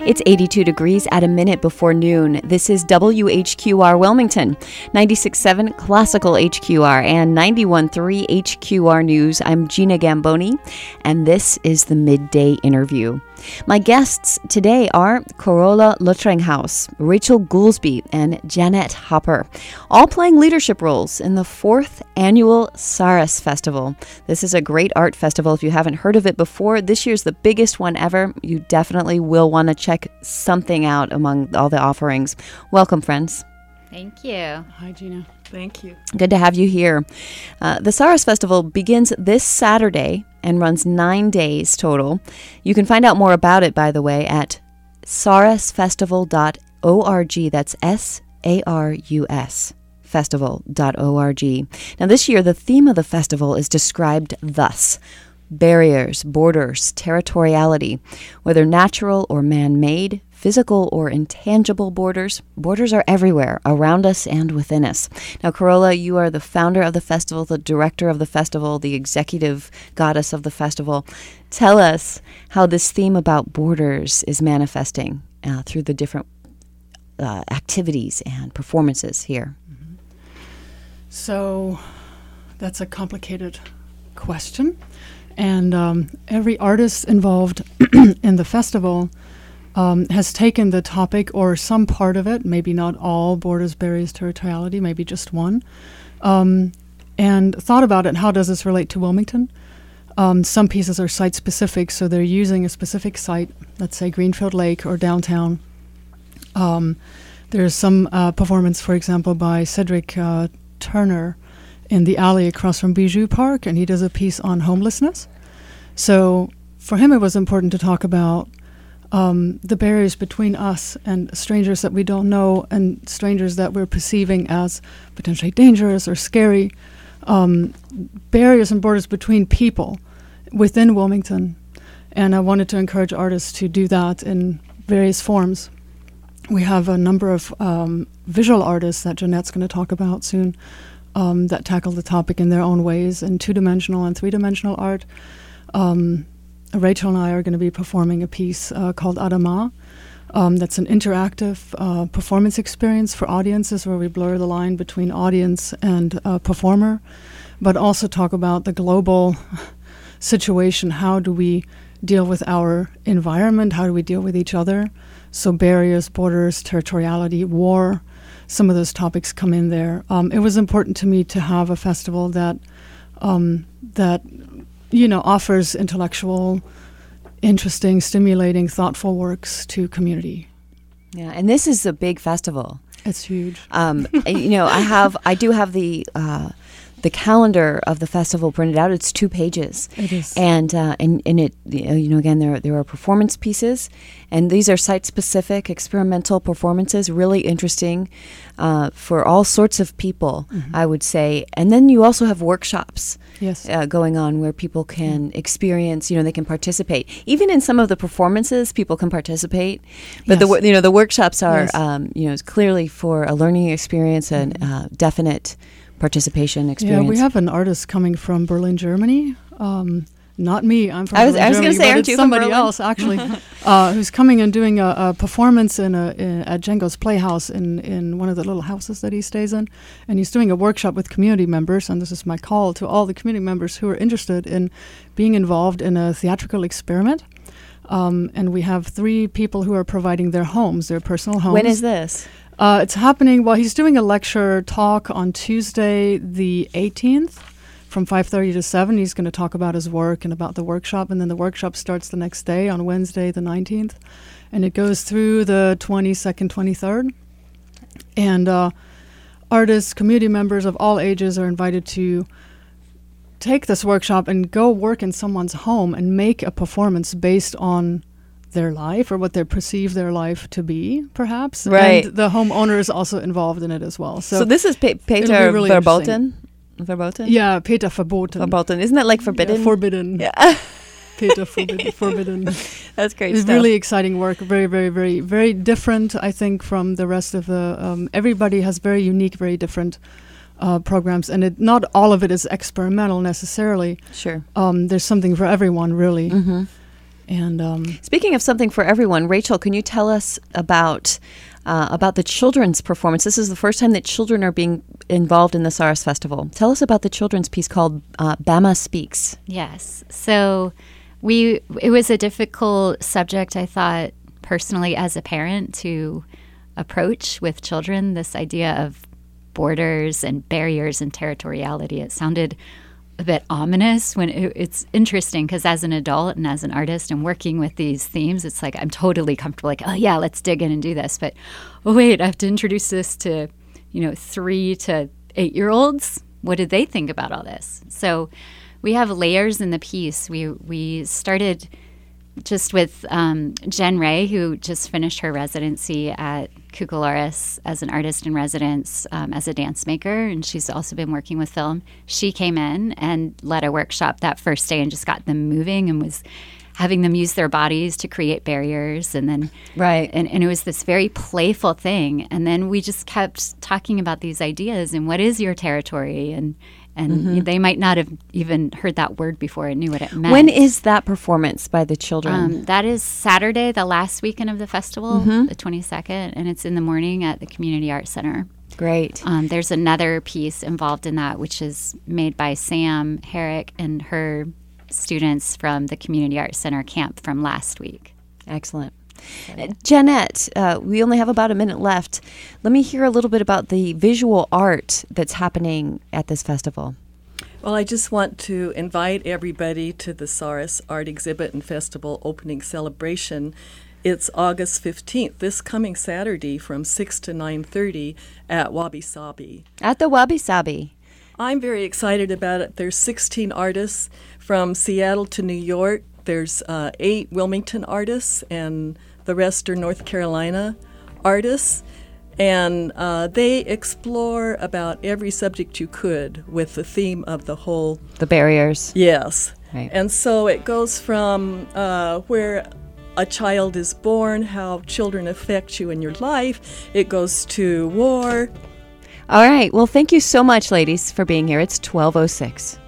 It's 82 degrees at a minute before noon. This is WHQR Wilmington, 96.7 Classical HQR and 91.3 HQR News. I'm Gina Gamboni, and this is the Midday Interview. My guests today are Carola Lutringhaus, Rachel Goolsby, and Janet Hopper, all playing leadership roles in the 4th annual Saras Festival. This is a great art festival. If you haven't heard of it before, this year's the biggest one ever. You definitely will want to check something out among all the offerings. Welcome, friends. Thank you. Hi, Gina. Thank you. Good to have you here. The Saras Festival begins this Saturday and runs 9 days total. You can find out more about it, by the way, at sarasfestival.org. That's SARUS. festival.org. Now, this year, the theme of the festival is described thus: barriers, borders, territoriality, whether natural or man-made, physical or intangible borders. Borders are everywhere, around us and within us. Now, Carola, you are the founder of the festival, the director of the festival, the executive goddess of the festival. Tell us how this theme about borders is manifesting through the different activities and performances here. So that's a complicated question. And every artist involved in the festival has taken the topic or some part of it, maybe not all, borders, barriers, territoriality, maybe just one, and thought about it. How does this relate to Wilmington? Some pieces are site-specific, so they're using a specific site, let's say Greenfield Lake or downtown. There's some performance, for example, by Cedric Turner in the alley across from Bijou Park, and he does a piece on homelessness. So for him, it was important to talk about the barriers between us and strangers that we don't know and strangers that we're perceiving as potentially dangerous or scary. Barriers and borders between people within Wilmington. And I wanted to encourage artists to do that in various forms. We have a number of visual artists that Jeanette's going to talk about soon that tackle the topic in their own ways in 2-dimensional and 3-dimensional art. Rachel and I are going to be performing a piece called Adama. That's an interactive performance experience for audiences where we blur the line between audience and performer, but also talk about the global situation. How do we deal with our environment? How do we deal with each other? So barriers, borders, territoriality, war, some of those topics come in there. It was important to me to have a festival that offers intellectual, interesting, stimulating, thoughtful works to community. Yeah, and this is a big festival. It's huge. I do have the calendar of the festival printed out. It's 2 pages. It is. And it, again, there are performance pieces, and these are site-specific experimental performances, really interesting for all sorts of people, I would say. And then you also have workshops going on where people can experience, they can participate. Even in some of the performances, people can participate. But the workshops are, clearly for a learning experience and definite participation experience. Yeah, we have an artist coming from Berlin, Germany. Not me. I'm from Berlin, Germany. I was going to say, aren't you somebody else actually, who's coming and doing a performance at Django's Playhouse in one of the little houses that he stays in, and he's doing a workshop with community members. And this is my call to all the community members who are interested in being involved in a theatrical experiment. And we have 3 people who are providing their homes, their personal homes. When is this? It's happening, he's doing a lecture talk on Tuesday the 18th from 5:30 to 7. He's going to talk about his work and about the workshop, and then the workshop starts the next day on Wednesday the 19th, and it goes through the 22nd, 23rd. And artists, community members of all ages are invited to take this workshop and go work in someone's home and make a performance based on their life or what they perceive their life to be, perhaps. Right. And the homeowner is also involved in it as well. So this is Peter really Verboten? Verboten? Yeah, Peter Verboten. Verboten. Isn't that like forbidden? Yeah, forbidden. Yeah. Peter Forbidden. That's great It's stuff. really exciting work. Very, very, very, very different, I think, from the rest of the... everybody has very unique, very different programs. And not all of it is experimental necessarily. Sure. There's something for everyone, really. Mm-hmm. And speaking of something for everyone, Rachel, can you tell us about the children's performance? This is the first time that children are being involved in the SARS Festival. Tell us about the children's piece called Bama Speaks. Yes. So it was a difficult subject, I thought, personally, as a parent, to approach with children, this idea of borders and barriers and territoriality. It sounded a bit ominous when it's interesting because as an adult and as an artist and working with these themes, it's like I'm totally comfortable, like, oh yeah, let's dig in and do this. But oh wait, I have to introduce this to 3 to 8-year-olds. What did they think about all this? So we have layers in the piece. We started just with Jen Ray, who just finished her residency at Cucularis as an artist in residence, as a dance maker, and she's also been working with film. She came in and led a workshop that first day and just got them moving and was having them use their bodies to create barriers. And then, right. And it was this very playful thing. And then we just kept talking about these ideas and what is your territory, and they might not have even heard that word before and knew what it meant. When is that performance by the children? That is Saturday, the last weekend of the festival, the 22nd, and it's in the morning at the Community Arts Center. Great. There's another piece involved in that, which is made by Sam Herrick and her students from the Community Arts Center camp from last week. Excellent. Jeanette, we only have about a minute left. Let me hear a little bit about the visual art that's happening at this festival. Well, I just want to invite everybody to the SARS Art Exhibit and Festival opening celebration. It's August 15th, this coming Saturday from 6 to 9:30 at Wabi Sabi. At the Wabi Sabi. I'm very excited about it. There's 16 artists from Seattle to New York. There's 8 Wilmington artists, and the rest are North Carolina artists. And they explore about every subject you could with the theme of the whole. The barriers. Yes. Right. And so it goes from where a child is born, how children affect you in your life. It goes to war. All right. Well, thank you so much, ladies, for being here. It's 12:06.